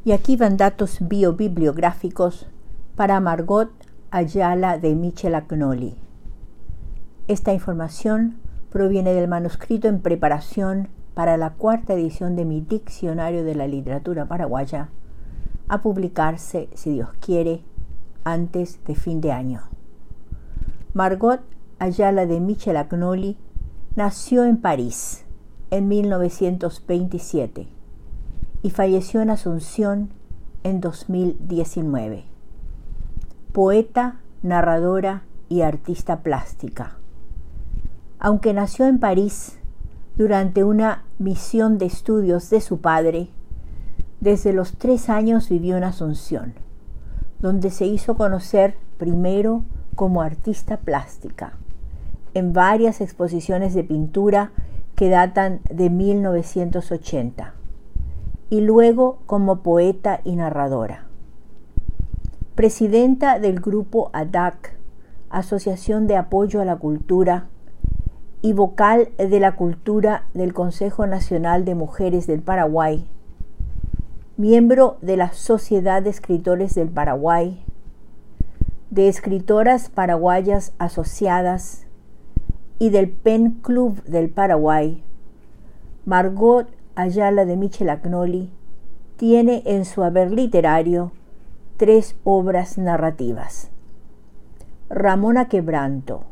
Y aquí van datos biobibliográficos para Margot Ayala de Michelagnoli. Esta información proviene del manuscrito en preparación para la 4ª edición de mi Diccionario de la Literatura Paraguaya, a publicarse, si Dios quiere, antes de fin de año. Margot Ayala de Michelagnoli nació en París en 1927 y falleció en Asunción en 2019. Poeta, narradora y artista plástica. Aunque nació en París durante una misión de estudios de su padre, desde los 3 años vivió en Asunción, donde se hizo conocer primero como artista plástica, en varias exposiciones de pintura que datan de 1980, y luego como poeta y narradora. Presidenta del grupo ADAC, Asociación de Apoyo a la Cultura, y vocal de la Cultura del Consejo Nacional de Mujeres del Paraguay, miembro de la Sociedad de Escritores del Paraguay, de Escritoras Paraguayas Asociadas y del Pen Club del Paraguay, Margot Ayala de Michelagnoli tiene en su haber literario 3 obras narrativas. Ramona Quebranto,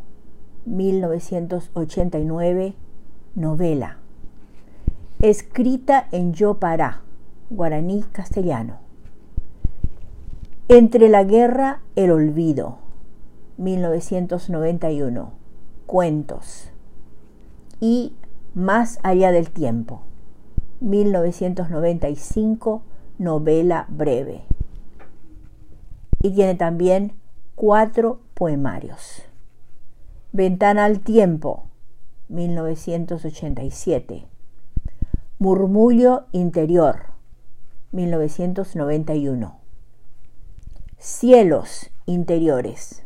1989, novela, escrita en Yopará, guaraní castellano. Entre la guerra, el olvido, 1991, cuentos. Y Más allá del tiempo, 1995, novela breve. Y tiene también 4 poemarios. Ventana al tiempo, 1987. Murmullo interior, 1991. Cielos interiores,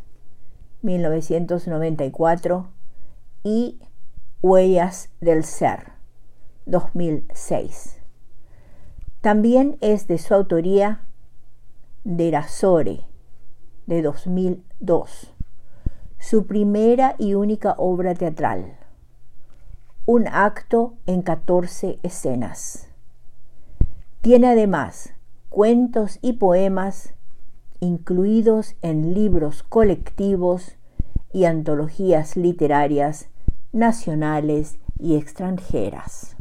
1994. Y Huellas del ser, 2006. También es de su autoría Derasore, de 2002. Su primera y única obra teatral, un acto en 14 escenas. Tiene además cuentos y poemas incluidos en libros colectivos y antologías literarias nacionales y extranjeras.